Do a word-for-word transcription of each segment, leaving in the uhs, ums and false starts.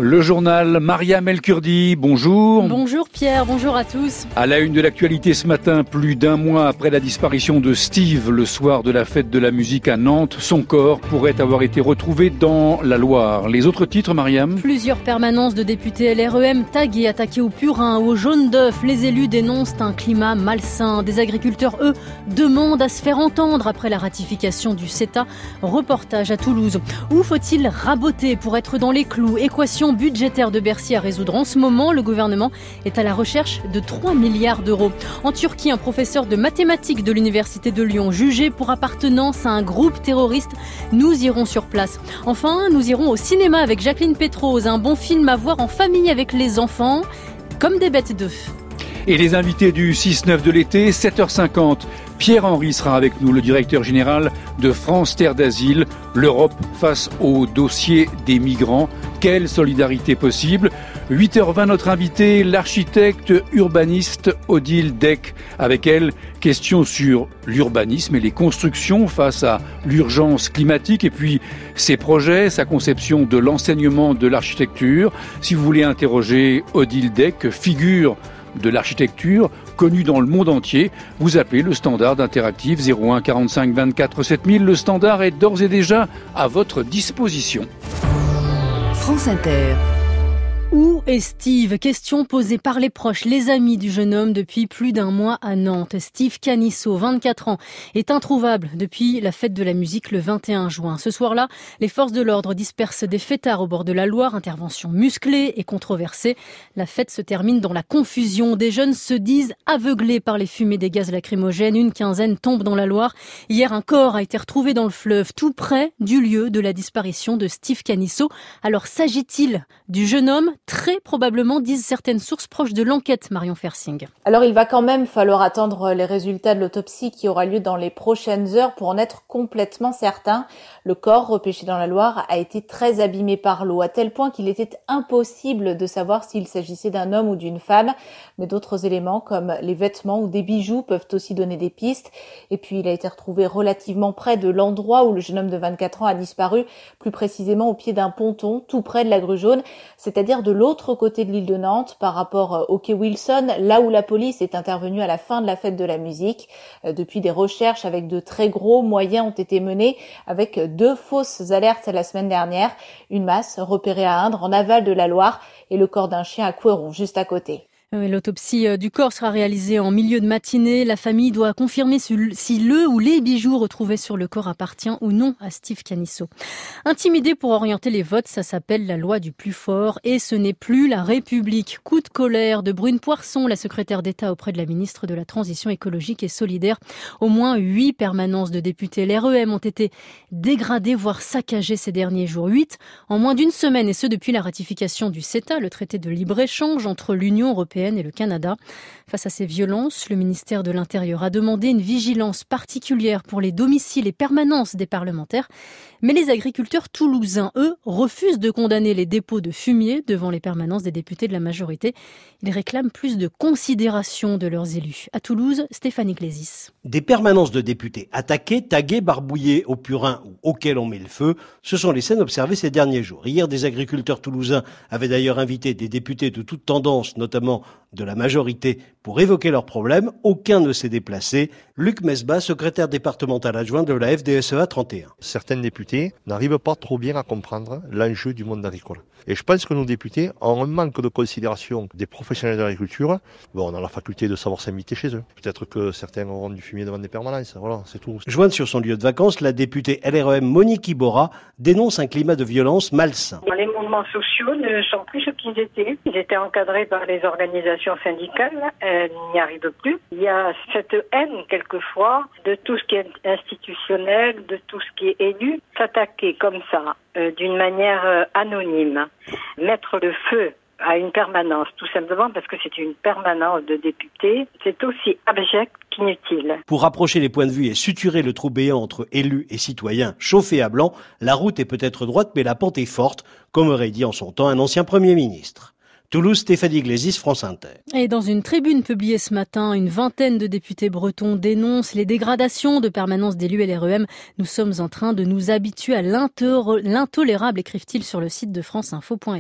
Le journal Mariam El Kurdi, bonjour. Bonjour Pierre, bonjour à tous. À la une de l'actualité ce matin, plus d'un mois après la disparition de Steve, le soir de la fête de la musique à Nantes, son corps pourrait avoir été retrouvé dans la Loire. Les autres titres, Mariam ? Plusieurs permanences de députés L R E M taguées, attaquées au purin, au jaune d'œuf. Les élus dénoncent un climat malsain. Des agriculteurs, eux, demandent à se faire entendre après la ratification du CETA. Reportage à Toulouse. Où faut-il raboter pour être dans les clous ? Équation budgétaire de Bercy à résoudre en ce moment. Le gouvernement est à la recherche de trois milliards d'euros. En Turquie, un professeur de mathématiques de l'université de Lyon jugé pour appartenance à un groupe terroriste. Nous irons sur place. Enfin, nous irons au cinéma avec Jacqueline Pétrose. Un bon film à voir en famille avec les enfants, comme des bêtes d'œufs. Et les invités du six neuf de l'été, sept heures cinquante. Pierre-Henri sera avec nous, le directeur général de France Terre d'Asile. L'Europe face au dossier des migrants. Quelle solidarité possible ? huit heures vingt, notre invité, l'architecte urbaniste Odile Deck. Avec elle, question sur l'urbanisme et les constructions face à l'urgence climatique et puis ses projets, sa conception de l'enseignement de l'architecture. Si vous voulez interroger Odile Deck, figure de l'architecture, connue dans le monde entier, vous appelez le standard interactif zéro un quarante-cinq vingt-quatre sept mille. Le standard est d'ores et déjà à votre disposition. France Inter. Où est Steve ? Question posée par les proches, les amis du jeune homme depuis plus d'un mois à Nantes. Steve Canisso, vingt-quatre ans, est introuvable depuis la fête de la musique le vingt et un juin. Ce soir-là, les forces de l'ordre dispersent des fêtards au bord de la Loire. Intervention musclée et controversée. La fête se termine dans la confusion. Des jeunes se disent aveuglés par les fumées des gaz lacrymogènes. Une quinzaine tombe dans la Loire. Hier, un corps a été retrouvé dans le fleuve, tout près du lieu de la disparition de Steve Canisso. Alors, s'agit-il du jeune homme ? Très probablement, disent certaines sources proches de l'enquête, Marion Fersing. Alors il va quand même falloir attendre les résultats de l'autopsie qui aura lieu dans les prochaines heures pour en être complètement certain. Le corps, repêché dans la Loire, a été très abîmé par l'eau, à tel point qu'il était impossible de savoir s'il s'agissait d'un homme ou d'une femme. Mais d'autres éléments, comme les vêtements ou des bijoux, peuvent aussi donner des pistes. Et puis il a été retrouvé relativement près de l'endroit où le jeune homme de vingt-quatre ans a disparu, plus précisément au pied d'un ponton, tout près de la Grue Jaune, c'est-à-dire de l'autre côté de l'île de Nantes, par rapport au quai Wilson, là où la police est intervenue à la fin de la fête de la musique. Depuis, des recherches avec de très gros moyens ont été menées, avec deux fausses alertes la semaine dernière, une masse repérée à Indre, en aval de la Loire, et le corps d'un chien à Couëron, juste à côté. L'autopsie du corps sera réalisée en milieu de matinée. La famille doit confirmer si le ou les bijoux retrouvés sur le corps appartient ou non à Steve Canisso. Intimider pour orienter les votes, ça s'appelle la loi du plus fort et ce n'est plus la République. Coup de colère de Brune Poirson, la secrétaire d'État auprès de la ministre de la Transition écologique et solidaire. Au moins huit permanences de députés L R E M ont été dégradées, voire saccagées ces derniers jours. Huit en moins d'une semaine et ce depuis la ratification du CETA, le traité de libre-échange entre l'Union européenne et le Canada. Face à ces violences, le ministère de l'Intérieur a demandé une vigilance particulière pour les domiciles et permanences des parlementaires. Mais les agriculteurs toulousains, eux, refusent de condamner les dépôts de fumier devant les permanences des députés de la majorité. Ils réclament plus de considération de leurs élus. À Toulouse, Stéphanie Glésis. Des permanences de députés attaquées, taguées, barbouillées au purin ou auxquelles on met le feu, ce sont les scènes observées ces derniers jours. Hier, des agriculteurs toulousains avaient d'ailleurs invité des députés de toute tendance, notamment de la majorité, pour évoquer leurs problèmes. Aucun ne s'est déplacé. Luc Mesbah, secrétaire départemental adjoint de la F D S E A trente et un. Certains députés n'arrivent pas trop bien à comprendre l'enjeu du monde agricole. Et je pense que nos députés ont un manque de considération des professionnels de l'agriculture. Bon, on a la faculté de savoir s'inviter chez eux. Peut-être que certains auront du fumier devant des permanences. Voilà, c'est tout. Jointe sur son lieu de vacances, la députée L R E M Monique Iborra dénonce un climat de violence malsain. Les mouvements sociaux ne sont plus ce qu'ils étaient. Ils étaient encadrés par les organisations syndicales. Elles n'y arrivent plus. Il y a cette haine, quelquefois, de tout ce qui est institutionnel, de tout ce qui est élu. S'attaquer comme ça, euh, d'une manière euh, anonyme, mettre le feu à une permanence, tout simplement parce que c'est une permanence de députés, c'est aussi abject qu'inutile. Pour rapprocher les points de vue et suturer le trou béant entre élus et citoyens chauffés à blanc, la route est peut-être droite mais la pente est forte, comme aurait dit en son temps un ancien Premier ministre. Toulouse, Stéphanie Glésis, France Inter. Et dans une tribune publiée ce matin, une vingtaine de députés bretons dénoncent les dégradations de permanence d'élus L R E M. Nous sommes en train de nous habituer à l'intolérable, écrivent-ils sur le site de franceinfo point f r.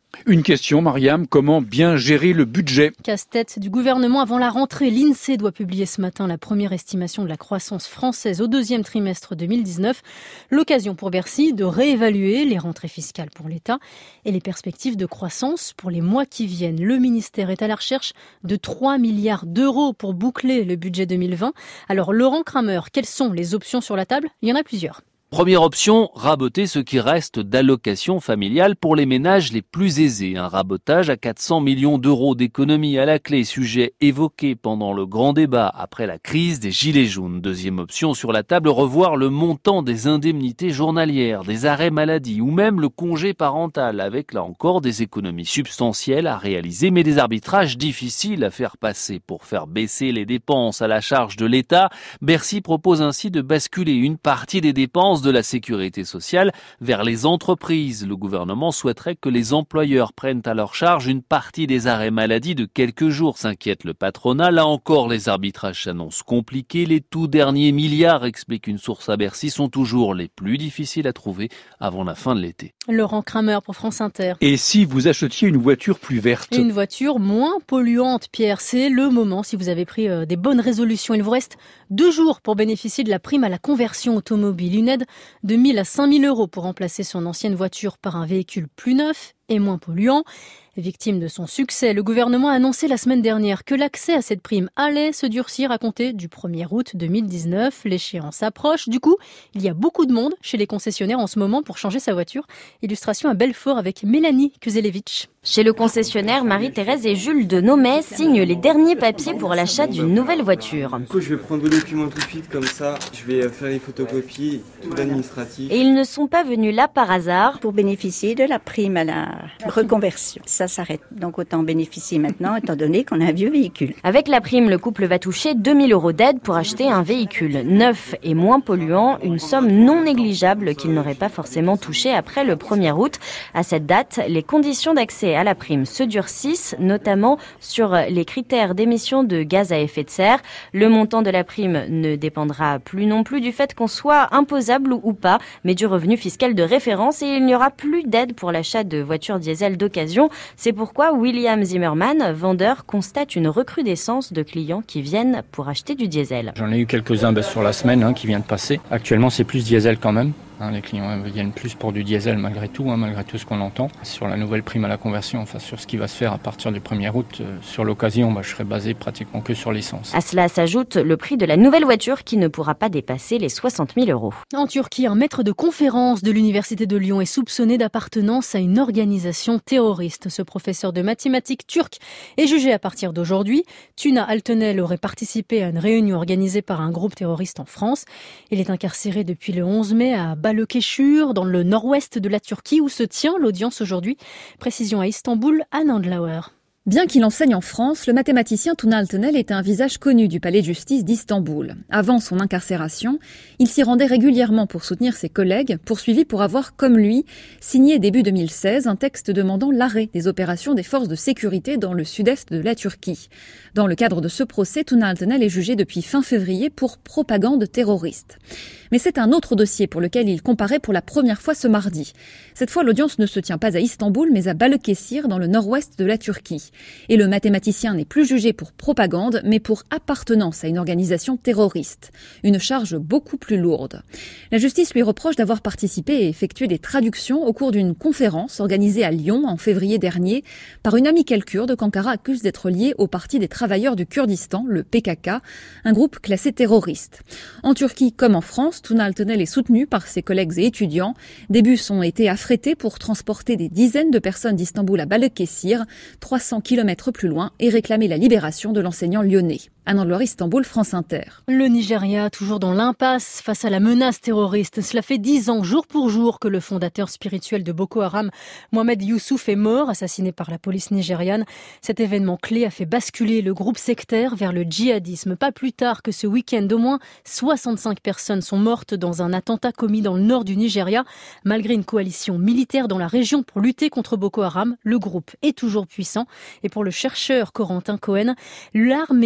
Une question, Mariam, comment bien gérer le budget ? Casse-tête du gouvernement avant la rentrée. L'INSEE doit publier ce matin la première estimation de la croissance française au deuxième trimestre deux mille dix-neuf. L'occasion pour Bercy de réévaluer les rentrées fiscales pour l'État et les perspectives de croissance pour les mois qui viennent. Le ministère est à la recherche de trois milliards d'euros pour boucler le budget deux mille vingt. Alors Laurent Kramer, quelles sont les options sur la table ? Il y en a plusieurs. Première option, raboter ce qui reste d'allocations familiales pour les ménages les plus aisés. Un rabotage à quatre cents millions d'euros d'économies à la clé, sujet évoqué pendant le grand débat après la crise des gilets jaunes. Deuxième option sur la table, revoir le montant des indemnités journalières, des arrêts maladie ou même le congé parental, avec là encore des économies substantielles à réaliser, mais des arbitrages difficiles à faire passer. Pour faire baisser les dépenses à la charge de l'État, Bercy propose ainsi de basculer une partie des dépenses de la sécurité sociale vers les entreprises. Le gouvernement souhaiterait que les employeurs prennent à leur charge une partie des arrêts maladie de quelques jours, s'inquiète le patronat. Là encore, les arbitrages s'annoncent compliqués. Les tout derniers milliards, explique une source à Bercy, sont toujours les plus difficiles à trouver avant la fin de l'été. Laurent Kramer pour France Inter. Et si vous achetiez une voiture plus verte ? Une voiture moins polluante, Pierre, c'est le moment si vous avez pris euh, des bonnes résolutions. Il vous reste deux jours pour bénéficier de la prime à la conversion automobile. Une aide de mille à cinq mille euros pour remplacer son ancienne voiture par un véhicule plus neuf et moins polluant. Victime de son succès, le gouvernement a annoncé la semaine dernière que l'accès à cette prime allait se durcir à compter du premier août deux mille dix-neuf. L'échéance approche. Du coup, il y a beaucoup de monde chez les concessionnaires en ce moment pour changer sa voiture. Illustration à Belfort avec Mélanie Kuzelevich. Chez le concessionnaire, Marie-Thérèse et Jules de Nomet signent les derniers papiers pour l'achat d'une nouvelle voiture. Du coup, je vais prendre vos documents tout de suite, comme ça, je vais faire les photocopies, tout l'administratif. Et ils ne sont pas venus là par hasard. Pour bénéficier de la prime à la reconversion. Ça s'arrête, donc autant bénéficier maintenant, étant donné qu'on a un vieux véhicule. Avec la prime, le couple va toucher deux mille euros d'aide pour acheter un véhicule neuf et moins polluant, une somme non négligeable qu'il n'aurait pas forcément touché après le premier août. À cette date, les conditions d'accès à la prime se durcissent, notamment sur les critères d'émissions de gaz à effet de serre. Le montant de la prime ne dépendra plus non plus du fait qu'on soit imposable ou pas, mais du revenu fiscal de référence, et il n'y aura plus d'aide pour l'achat de voitures diesel d'occasion. C'est pourquoi William Zimmerman, vendeur, constate une recrudescence de clients qui viennent pour acheter du diesel. J'en ai eu quelques-uns bah, sur la semaine hein, qui viennent de passer. Actuellement, c'est plus diesel quand même. Hein, les clients viennent plus pour du diesel malgré tout, hein, malgré tout ce qu'on entend. Sur la nouvelle prime à la conversion, enfin sur ce qui va se faire à partir du premier août, euh, sur l'occasion, bah, je serai basé pratiquement que sur l'essence. À cela s'ajoute le prix de la nouvelle voiture qui ne pourra pas dépasser les soixante mille euros. En Turquie, un maître de conférence de l'Université de Lyon est soupçonné d'appartenance à une organisation terroriste. Ce professeur de mathématiques turc est jugé à partir d'aujourd'hui. Tuna Altenel aurait participé à une réunion organisée par un groupe terroriste en France. Il est incarcéré depuis le onze mai à Balıkesir, dans le nord-ouest de la Turquie, où se tient l'audience aujourd'hui. Précision à Istanbul, Anne Andlauer. Bien qu'il enseigne en France, le mathématicien Tuna Altenel est un visage connu du palais de justice d'Istanbul. Avant son incarcération, il s'y rendait régulièrement pour soutenir ses collègues, poursuivis pour avoir, comme lui, signé début deux mille seize un texte demandant l'arrêt des opérations des forces de sécurité dans le sud-est de la Turquie. Dans le cadre de ce procès, Tuna Altenel est jugé depuis fin février pour propagande terroriste. Mais c'est un autre dossier pour lequel il comparaît pour la première fois ce mardi. Cette fois, l'audience ne se tient pas à Istanbul, mais à Balıkesir, dans le nord-ouest de la Turquie. Et le mathématicien n'est plus jugé pour propagande, mais pour appartenance à une organisation terroriste. Une charge beaucoup plus lourde. La justice lui reproche d'avoir participé et effectué des traductions au cours d'une conférence organisée à Lyon en février dernier par une amicale kurde qu'Ankara accuse d'être liée au Parti des travailleurs du Kurdistan, le P K K, un groupe classé terroriste. En Turquie comme en France, Tuna Altenel est soutenu par ses collègues et étudiants. Des bus ont été affrétés pour transporter des dizaines de personnes d'Istanbul à Balıkesir, trois cents kilomètres plus loin, et réclamer la libération de l'enseignant lyonnais. Anne Andlauer, Istanbul, France Inter. Le Nigeria, toujours dans l'impasse face à la menace terroriste. Cela fait dix ans, jour pour jour, que le fondateur spirituel de Boko Haram, Mohamed Youssouf, est mort, assassiné par la police nigériane. Cet événement clé a fait basculer le groupe sectaire vers le djihadisme. Pas plus tard que ce week-end, au moins soixante-cinq personnes sont mortes dans un attentat commis dans le nord du Nigeria. Malgré une coalition militaire dans la région pour lutter contre Boko Haram, le groupe est toujours puissant. Et pour le chercheur Corentin Cohen, l'armée nigériane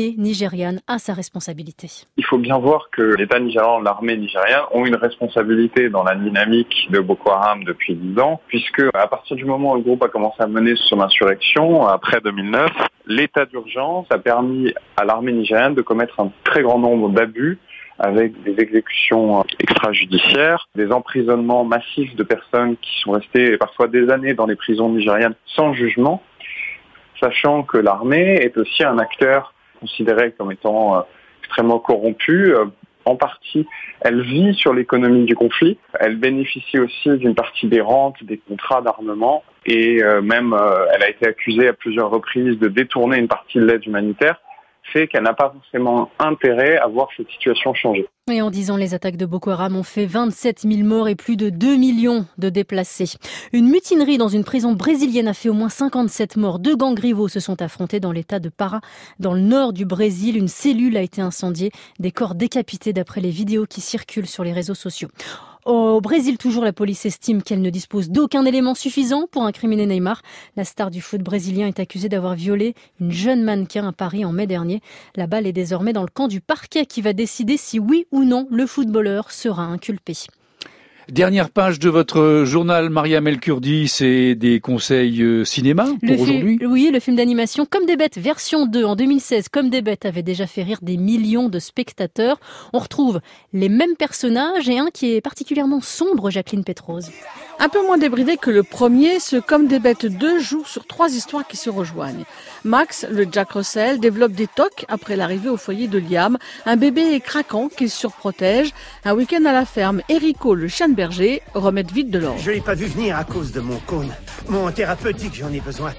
nigériane a sa responsabilité. Il faut bien voir que l'État nigérian, l'armée nigériane ont une responsabilité dans la dynamique de Boko Haram depuis dix ans, puisque à partir du moment où le groupe a commencé à mener son insurrection, après deux mille neuf, l'état d'urgence a permis à l'armée nigériane de commettre un très grand nombre d'abus avec des exécutions extrajudiciaires, des emprisonnements massifs de personnes qui sont restées parfois des années dans les prisons nigérianes sans jugement, sachant que l'armée est aussi un acteur considéré comme étant euh, extrêmement corrompu. Euh, en partie, elle vit sur l'économie du conflit. Elle bénéficie aussi d'une partie des rentes, des contrats d'armement et euh, même euh, elle a été accusée à plusieurs reprises de détourner une partie de l'aide humanitaire, fait qu'elle n'a pas forcément intérêt à voir cette situation changer. Et en dix ans, les attaques de Boko Haram ont fait vingt-sept mille morts et plus de deux millions de déplacés. Une mutinerie dans une prison brésilienne a fait au moins cinquante-sept morts. Deux gangs rivaux se sont affrontés dans l'état de Pará, dans le nord du Brésil. Une cellule a été incendiée, des corps décapités d'après les vidéos qui circulent sur les réseaux sociaux. Au Brésil, toujours, la police estime qu'elle ne dispose d'aucun élément suffisant pour incriminer Neymar. La star du foot brésilien est accusée d'avoir violé une jeune mannequin à Paris en mai dernier. La balle est désormais dans le camp du parquet qui va décider si oui ou non le footballeur sera inculpé. Dernière page de votre journal, Mariam El Kurdi, c'est des conseils euh, cinéma pour le aujourd'hui. Fi- oui, le film d'animation Comme des bêtes, version deux, en deux mille seize. Comme des bêtes avait déjà fait rire des millions de spectateurs. On retrouve les mêmes personnages et un qui est particulièrement sombre, Jacqueline Pétrose. Un peu moins débridé que le premier, ce Comme des bêtes deux joue sur trois histoires qui se rejoignent. Max, le Jack Russell, développe des tocs après l'arrivée au foyer de Liam. Un bébé craquant qu'il surprotège. Un week-end à la ferme, Erico, le chien de berger, remettent vite de l'ordre. Je l'ai pas vu venir à cause de mon cône. Mon thérapeutique, j'en ai besoin.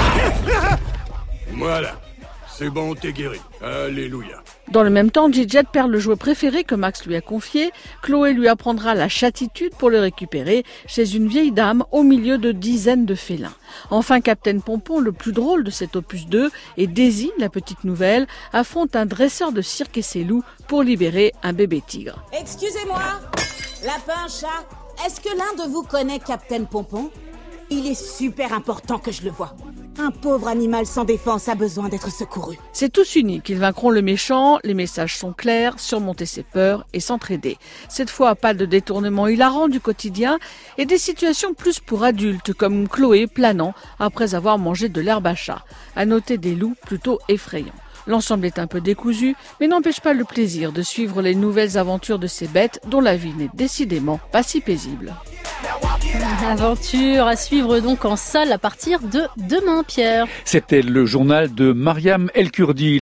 Voilà. C'est bon, t'es guéri. Alléluia. Dans le même temps, Gidget perd le jouet préféré que Max lui a confié. Chloé lui apprendra la chatitude pour le récupérer chez une vieille dame au milieu de dizaines de félins. Enfin, Captain Pompon, le plus drôle de cet opus deux, et Daisy, la petite nouvelle, affrontent un dresseur de cirque et ses loups pour libérer un bébé tigre. Excusez-moi, lapin, chat, est-ce que l'un de vous connaît Captain Pompon ? Il est super important que je le voie. Un pauvre animal sans défense a besoin d'être secouru. C'est tous unis qu'ils vaincront le méchant, les messages sont clairs, surmonter ses peurs et s'entraider. Cette fois, pas de détournement hilarant du quotidien et des situations plus pour adultes, comme Chloé planant après avoir mangé de l'herbe à chat. À noter des loups plutôt effrayants. L'ensemble est un peu décousu, mais n'empêche pas le plaisir de suivre les nouvelles aventures de ces bêtes dont la vie n'est décidément pas si paisible. Aventure à suivre donc en salle à partir de demain, Pierre. C'était le journal de Mariam El Kurdi.